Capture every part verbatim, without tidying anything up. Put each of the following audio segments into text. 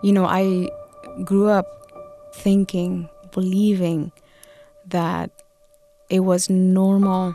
You know, I grew up thinking, believing that it was normal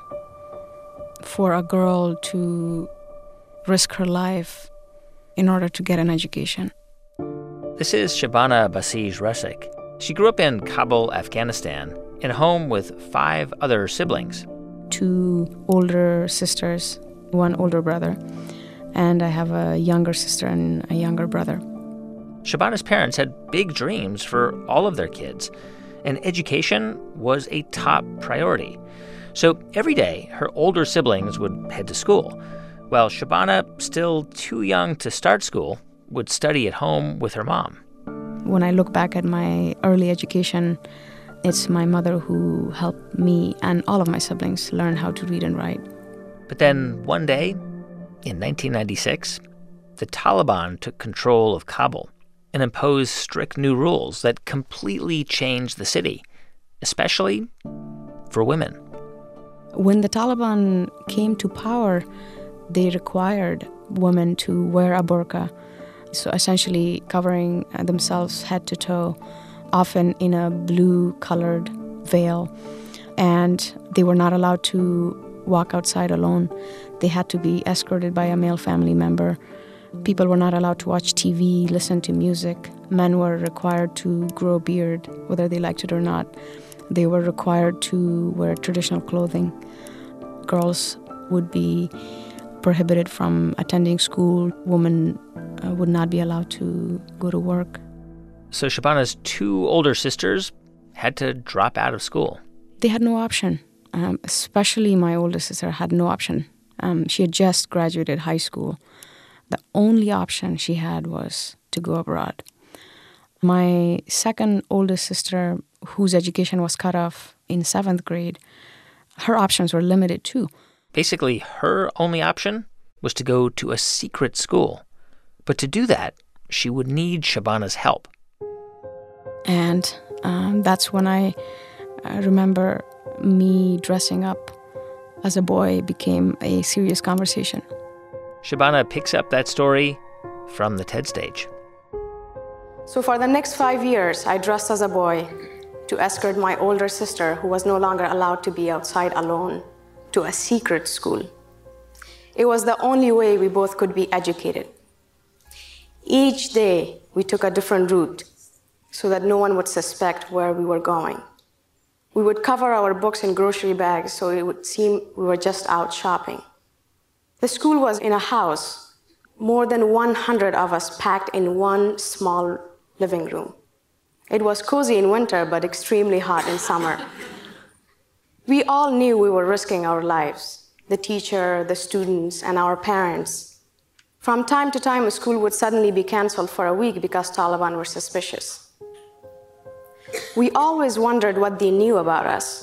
for a girl to risk her life in order to get an education. This is Shabana Basij Resik. She grew up in Kabul, Afghanistan, in a home with five other siblings. Two older sisters, one older brother, and I have a younger sister and a younger brother. Shabana's parents had big dreams for all of their kids, and education was a top priority. So every day, her older siblings would head to school, while Shabana, still too young to start school, would study at home with her mom. When I look back at my early education, it's my mother who helped me and all of my siblings learn how to read and write. But then one day, in nineteen ninety-six, the Taliban took control of Kabul and imposed strict new rules that completely changed the city, especially for women. When the Taliban came to power, they required women to wear a burqa, so essentially covering themselves head to toe, often in a blue-colored veil. And they were not allowed to walk outside alone. They had to be escorted by a male family member. People were not allowed to watch T V, listen to music. Men were required to grow a beard, whether they liked it or not. They were required to wear traditional clothing. Girls would be prohibited from attending school. Women uh, would not be allowed to go to work. So Shabana's two older sisters had to drop out of school. They had no option. Um, especially my older sister had no option. Um, she had just graduated high school. The only option she had was to go abroad. My second oldest sister, whose education was cut off in seventh grade, her options were limited too. Basically, her only option was to go to a secret school. But to do that, she would need Shabana's help. And um, that's when I, I remember me dressing up as a boy became a serious conversation. Shabana picks up that story from the TED stage. So for the next five years, I dressed as a boy to escort my older sister, who was no longer allowed to be outside alone, to a secret school. It was the only way we both could be educated. Each day, we took a different route so that no one would suspect where we were going. We would cover our books in grocery bags so it would seem we were just out shopping. The school was in a house, more than one hundred of us packed in one small living room. It was cozy in winter, but extremely hot in summer. We all knew we were risking our lives, the teacher, the students, and our parents. From time to time, a school would suddenly be canceled for a week because Taliban were suspicious. We always wondered what they knew about us.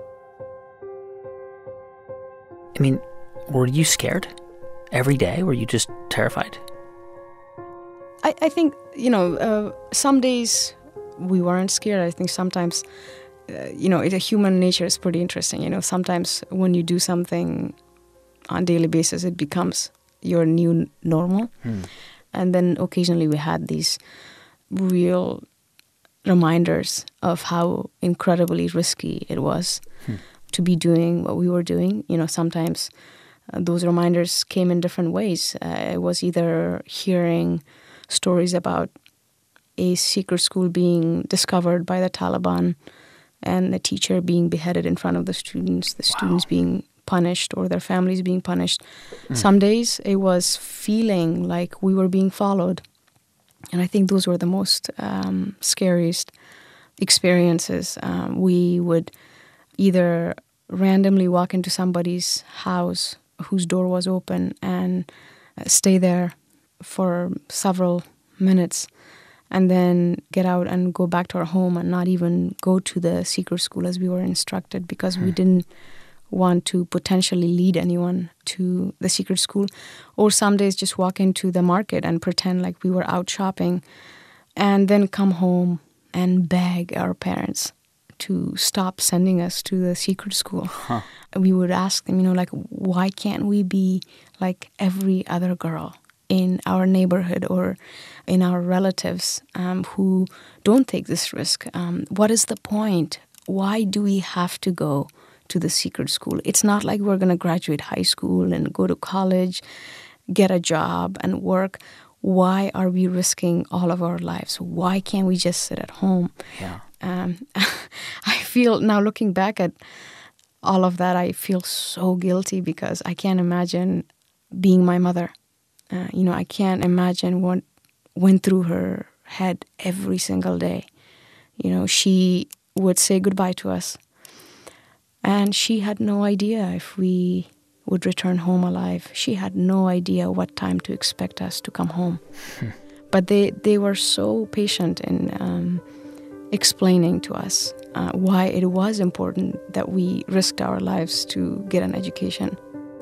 I mean, were you scared every day? Were you just terrified? I, I think, you know, uh, some days we weren't scared. I think sometimes, uh, you know, it, human nature is pretty interesting. You know, sometimes when you do something on a daily basis, it becomes your new normal. Hmm. And then occasionally we had these real reminders of how incredibly risky it was hmm. to be doing what we were doing. You know, sometimes uh, those reminders came in different ways. Uh, it was either hearing stories about a secret school being discovered by the Taliban and the teacher being beheaded in front of the students, the wow. students being punished or their families being punished. Mm. Some days it was feeling like we were being followed. And I think those were the most um, scariest experiences. Um, we would either randomly walk into somebody's house whose door was open and stay there for several minutes and then get out and go back to our home and not even go to the secret school as we were instructed because hmm. we didn't want to potentially lead anyone to the secret school. Or some days just walk into the market and pretend like we were out shopping and then come home and beg our parents to stop sending us to the secret school. Huh. We would ask them, you know, like, why can't we be like every other girl in our neighborhood or in our relatives um, who don't take this risk. Um, what is the point? Why do we have to go to the secret school? It's not like we're going to graduate high school and go to college, get a job and work. Why are we risking all of our lives? Why can't we just sit at home? Yeah. Um, I feel now looking back at all of that, I feel so guilty because I can't imagine being my mother. Uh, you know, I can't imagine what went through her head every single day. You know, she would say goodbye to us. And she had no idea if we would return home alive. She had no idea what time to expect us to come home. But they, they were so patient in um, explaining to us uh, why it was important that we risked our lives to get an education.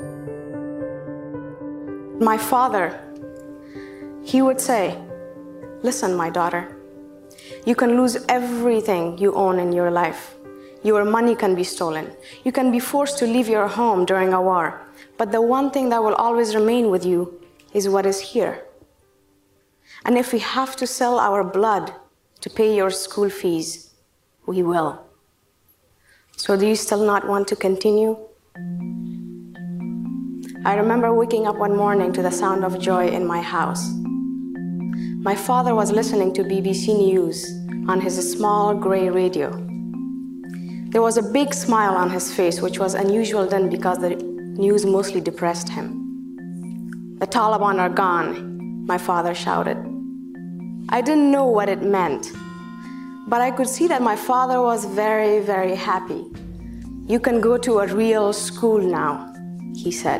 My father, he would say, listen, my daughter, you can lose everything you own in your life. Your money can be stolen. You can be forced to leave your home during a war. But the one thing that will always remain with you is what is here. And if we have to sell our blood to pay your school fees, we will. So do you still not want to continue? I remember waking up one morning to the sound of joy in my house. My father was listening to B B C News on his small gray radio. There was a big smile on his face, which was unusual then because the news mostly depressed him. The Taliban are gone, my father shouted. I didn't know what it meant, but I could see that my father was very, very happy. You can go to a real school now, he said.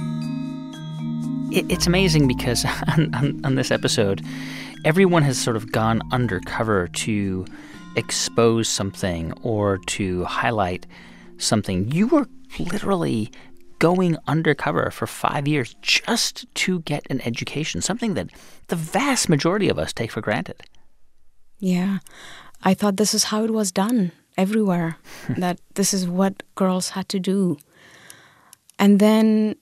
It's amazing because on, on, on this episode, everyone has sort of gone undercover to expose something or to highlight something. You were literally going undercover for five years just to get an education, something that the vast majority of us take for granted. Yeah, I thought this is how it was done everywhere, that this is what girls had to do. And then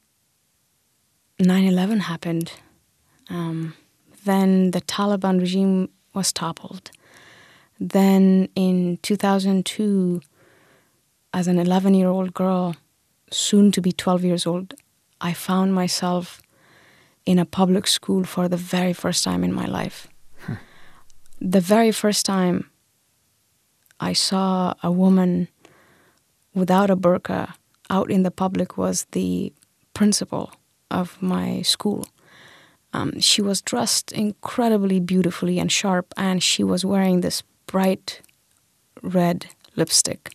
nine eleven happened. Um, then the Taliban regime was toppled. Then in two thousand two, as an eleven-year-old girl, soon to be twelve years old, I found myself in a public school for the very first time in my life. Hmm. The very first time I saw a woman without a burqa out in the public was the principal of my school. Um, she was dressed incredibly beautifully and sharp, and she was wearing this bright red lipstick.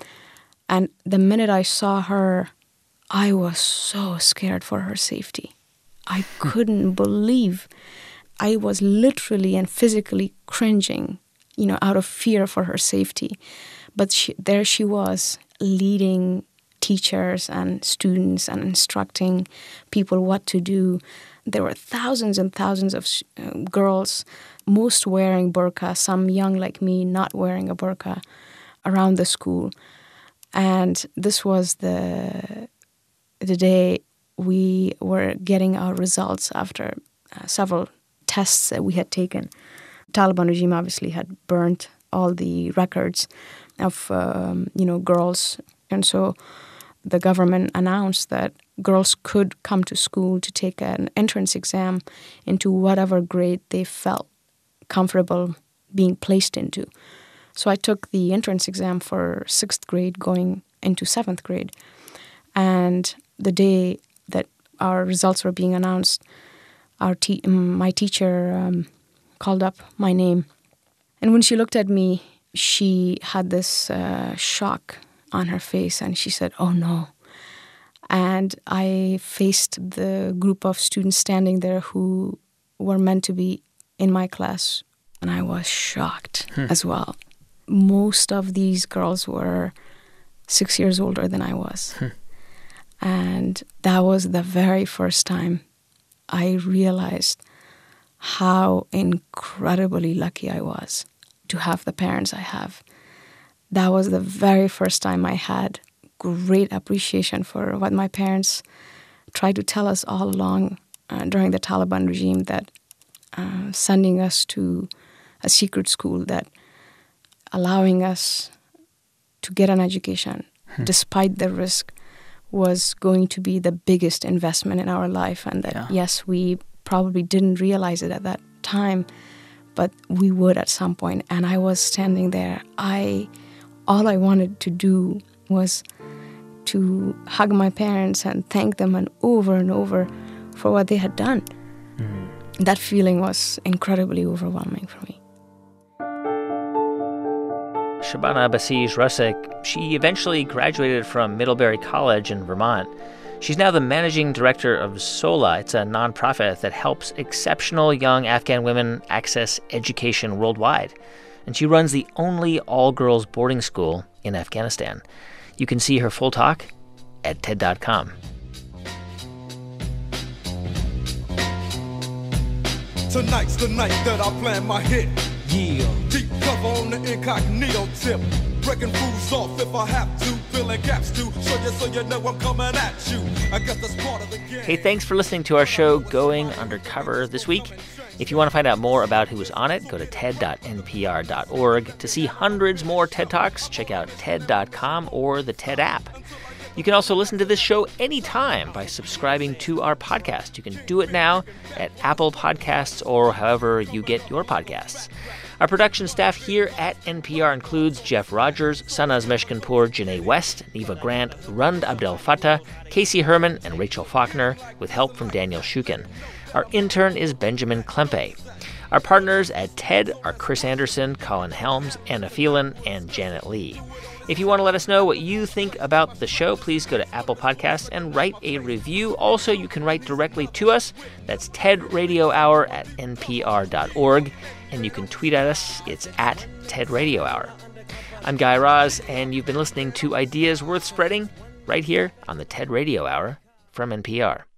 And the minute I saw her, I was so scared for her safety. I couldn't believe. I was literally and physically cringing, you know, out of fear for her safety. But she, there she was, leading teachers and students and instructing people what to do. There were thousands and thousands of uh, girls, most wearing burqa, some young like me not wearing a burqa, around the school. And this was the the day we were getting our results after uh, several tests that we had taken. Taliban regime obviously had burnt all the records of um, you know girls, and so the government announced that girls could come to school to take an entrance exam into whatever grade they felt comfortable being placed into. So I took the entrance exam for sixth grade going into seventh grade. And the day that our results were being announced, our te- my teacher um, called up my name. And when she looked at me, she had this uh, shock on her face, and she said, "Oh no." And I faced the group of students standing there who were meant to be in my class, and I was shocked hmm. as well. Most of these girls were six years older than I was. Hmm. And that was the very first time I realized how incredibly lucky I was to have the parents I have. That was the very first time I had great appreciation for what my parents tried to tell us all along, uh, during the Taliban regime that uh, sending us to a secret school, that allowing us to get an education, hmm. despite the risk, was going to be the biggest investment in our life. And that, yeah. yes, we probably didn't realize it at that time, but we would at some point. And I was standing there. I, all I wanted to do was to hug my parents and thank them and over and over for what they had done. Mm-hmm. That feeling was incredibly overwhelming for me. Shabana Basij Rusek, she eventually graduated from Middlebury College in Vermont. She's now the managing director of SOLA. It's a nonprofit that helps exceptional young Afghan women access education worldwide. And she runs the only all-girls boarding school in Afghanistan. You can see her full talk at T E D dot com. Tonight's the night that I plan my hit. Yeah. Deep cover on the incognito tip. Breaking fools off if I have to. Filling gaps too. So you so you know I'm coming at you. I guess that's part of the game. Hey, thanks for listening to our show Going Undercover this week. If you want to find out more about who was on it, go to T E D dot N P R dot org. To see hundreds more TED Talks, check out T E D dot com or the TED app. You can also listen to this show anytime by subscribing to our podcast. You can do it now at Apple Podcasts or however you get your podcasts. Our production staff here at N P R includes Jeff Rogers, Sanaz Meshkinpour, Janae West, Neva Grant, Rund Abdel Fattah, Casey Herman, and Rachel Faulkner, with help from Daniel Shukin. Our intern is Benjamin Klempe. Our partners at TED are Chris Anderson, Colin Helms, Anna Phelan, and Janet Lee. If you want to let us know what you think about the show, please go to Apple Podcasts and write a review. Also, you can write directly to us. That's TED Radio Hour at N P R dot org. And you can tweet at us. It's at TED Radio Hour. I'm Guy Raz, and you've been listening to Ideas Worth Spreading right here on the TED Radio Hour from N P R.